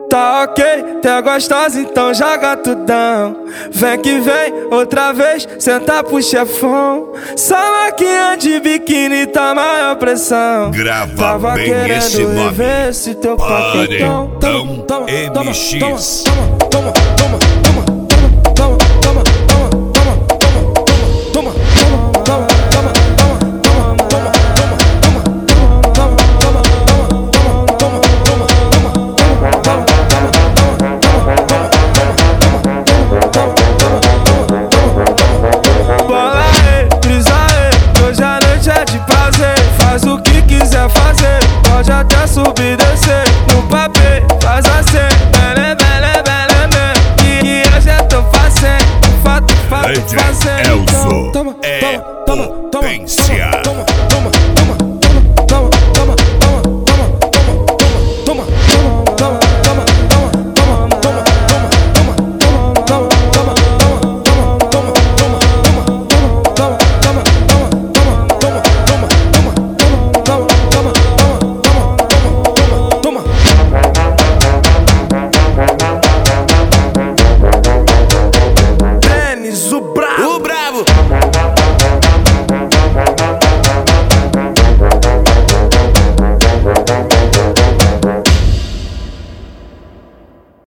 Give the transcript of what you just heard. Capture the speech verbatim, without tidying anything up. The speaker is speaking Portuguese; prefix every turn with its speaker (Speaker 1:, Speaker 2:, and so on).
Speaker 1: Tá ok, tá gostosa, então joga tudão. Vem que vem, outra vez, senta pro chefão. Só maquinha de biquíni tá maior pressão.
Speaker 2: Grava
Speaker 1: Tava
Speaker 2: bem
Speaker 1: querendo
Speaker 2: esse nome.
Speaker 1: ver esse teu paquetão.
Speaker 2: Paredão
Speaker 1: Toma, toma,
Speaker 2: M X.
Speaker 1: toma, toma, toma, toma, toma.